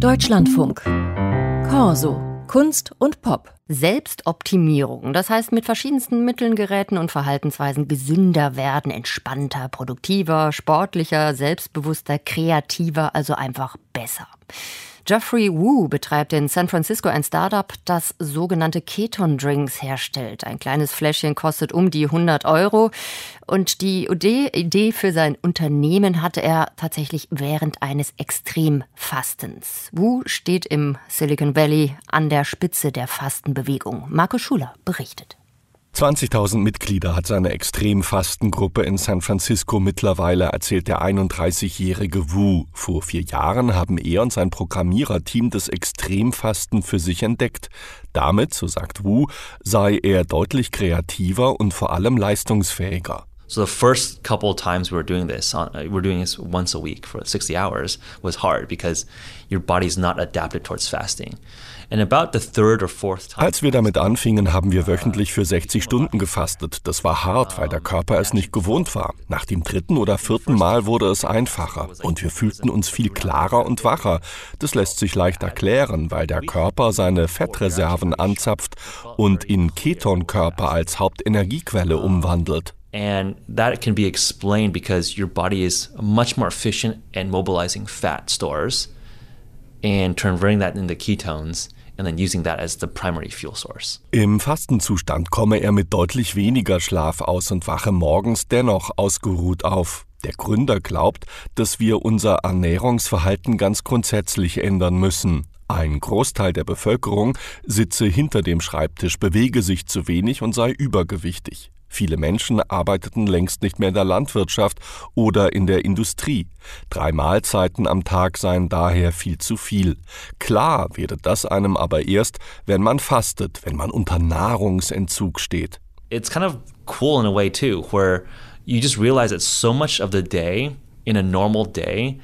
Deutschlandfunk. Corso. Kunst und Pop. Selbstoptimierung, das heißt mit verschiedensten Mitteln, Geräten und Verhaltensweisen gesünder werden, entspannter, produktiver, sportlicher, selbstbewusster, kreativer, also einfach besser. Geoffrey Wu betreibt in San Francisco ein Startup, das sogenannte Keton-Drinks herstellt. Ein kleines Fläschchen kostet um die 100 €. Und die Idee für sein Unternehmen hatte er tatsächlich während eines Extremfastens. Wu steht im Silicon Valley an der Spitze der Fastenbewegung. Marco Schuler berichtet. 20.000 Mitglieder hat seine Extremfastengruppe in San Francisco mittlerweile, erzählt der 31-jährige Wu. Vor 4 Jahren haben er und sein Programmiererteam das Extremfasten für sich entdeckt. Damit, so sagt Wu, sei er deutlich kreativer und vor allem leistungsfähiger. So the first couple of times we were doing this once a week for 60 hours was hard because your body's not adapted towards fasting. And about the third or fourth time. Als wir damit anfingen, haben wir wöchentlich für 60 Stunden gefastet. Das war hart, weil der Körper es nicht gewohnt war. Nach dem 3. oder 4. Mal wurde es einfacher und wir fühlten uns viel klarer und wacher. Das lässt sich leicht erklären, weil der Körper seine Fettreserven anzapft und in Ketonkörper als Hauptenergiequelle umwandelt. And that can be explained because your body is much more efficient at mobilizing fat stores and converting that into ketones and then using that as the primary fuel source. Im Fastenzustand komme er mit deutlich weniger Schlaf aus und wache morgens dennoch ausgeruht auf. Der Gründer glaubt, dass wir unser Ernährungsverhalten ganz grundsätzlich ändern müssen. Ein Großteil der Bevölkerung sitze hinter dem Schreibtisch, bewege sich zu wenig und sei übergewichtig. Viele Menschen arbeiteten längst nicht mehr in der Landwirtschaft oder in der Industrie. 3 Mahlzeiten am Tag seien daher viel zu viel. Klar werde das einem aber erst, wenn man fastet, wenn man unter Nahrungsentzug steht. It's kind of cool in a way too, where you just realize that so much of the day in a normal day.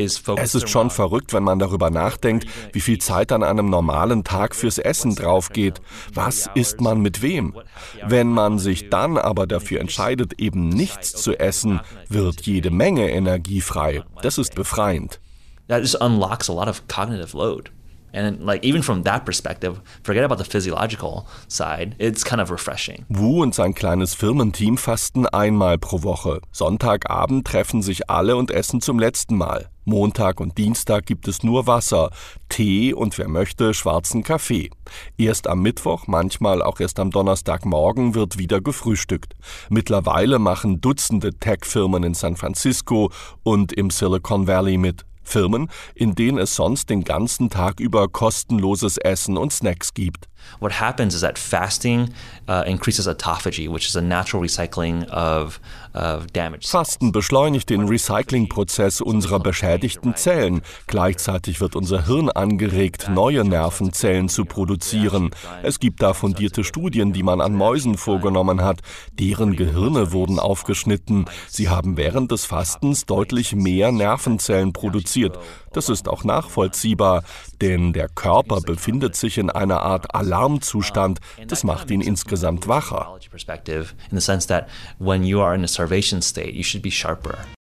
Es ist schon verrückt, wenn man darüber nachdenkt, wie viel Zeit an einem normalen Tag fürs Essen draufgeht. Was isst man mit wem? Wenn man sich dann aber dafür entscheidet, eben nichts zu essen, wird jede Menge Energie frei. Das ist befreiend. That just unlocks a lot of cognitive load. And like even from that perspective, forget about the physiological side, it's kind of refreshing. Wu und sein kleines Firmenteam fasten einmal pro Woche. Sonntagabend treffen sich alle und essen zum letzten Mal. Montag und Dienstag gibt es nur Wasser, Tee und wer möchte, schwarzen Kaffee. Erst am Mittwoch, manchmal auch erst am Donnerstagmorgen wird wieder gefrühstückt. Mittlerweile machen Dutzende Tech-Firmen in San Francisco und im Silicon Valley mit. Firmen, in denen es sonst den ganzen Tag über kostenloses Essen und Snacks gibt. What happens is that fasting increases autophagy, which is a natural recycling of damaged cells. Fasten beschleunigt den Recyclingprozess unserer beschädigten Zellen. Gleichzeitig wird unser Hirn angeregt, neue Nervenzellen zu produzieren. Es gibt da fundierte Studien, die man an Mäusen vorgenommen hat. Deren Gehirne wurden aufgeschnitten. Sie haben während des Fastens deutlich mehr Nervenzellen produziert. Das ist auch nachvollziehbar, denn der Körper befindet sich in einer Art Alarmzustand. Das macht ihn insgesamt wacher. In the sense that when you are in a starvation state, you should be sharper.